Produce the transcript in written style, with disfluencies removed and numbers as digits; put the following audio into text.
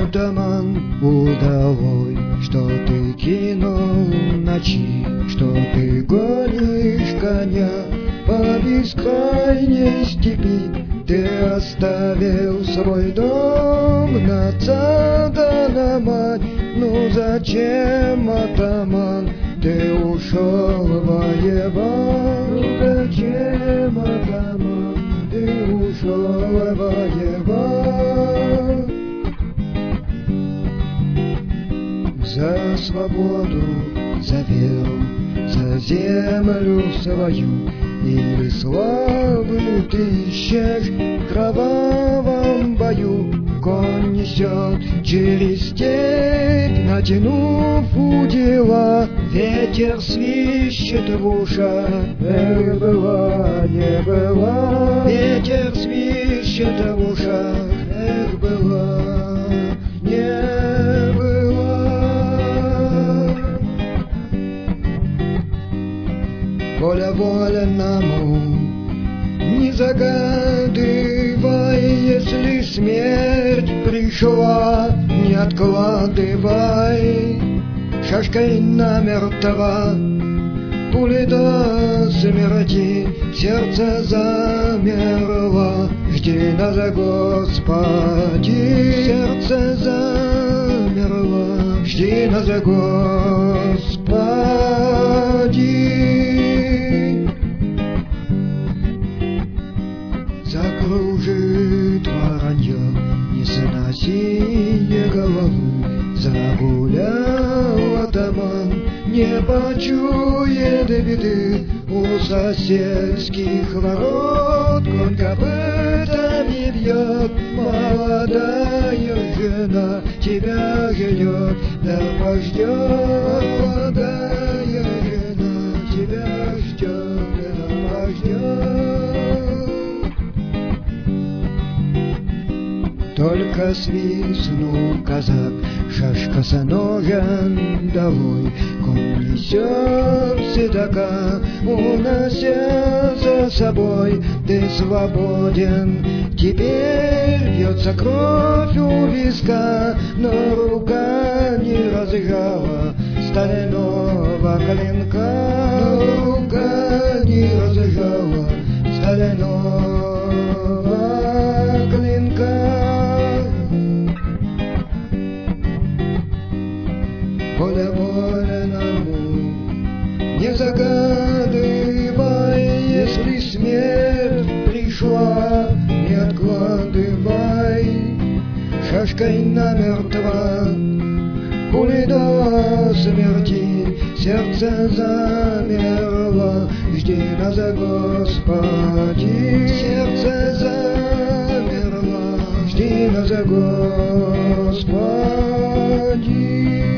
атаман удалой, что ты кинул ночи, что ты гонишь коня по бескрайней степи. Ты оставил свой дом на цада на мать. Ну зачем, атаман, ты ушел воевать? Зачем, атаман, ты ушел воевать? За свободу, за веру, за землю свою, или славы ты ищешь в кровавом бою. Конь несет через степь, натянув удила, ветер свищет в ушах. Эх, была, не была, ветер свищет в ушах. Эх, была, не была. Воля вольному не загадывай, если смерть пришла, не откладывай шашкой намертво. Пули до смерти, сердце замерло, жди нас, Господи. Сердце замерло, жди нас, Господи. Закружит воронье несыносие головы, загулял атаман, не почует беды. У соседских ворот конь копытами бьет, молодая жена тебя ждет, да пождет. Молодая жена тебя ждет, да пождет. Только свистнул казак, шашка с ножен долой, конь несет седока, унося за собой. Ты свободен, теперь бьется кровь у виска, но рука не разжала стального клинка. Но рука не разжала стального клинка. Воля вольному не загадывай, если смерть пришла, не откладывай шашкой намертво. Пули до смерти, сердце замерло, жди нас, Господи. Сердце замерло, жди нас, Господи.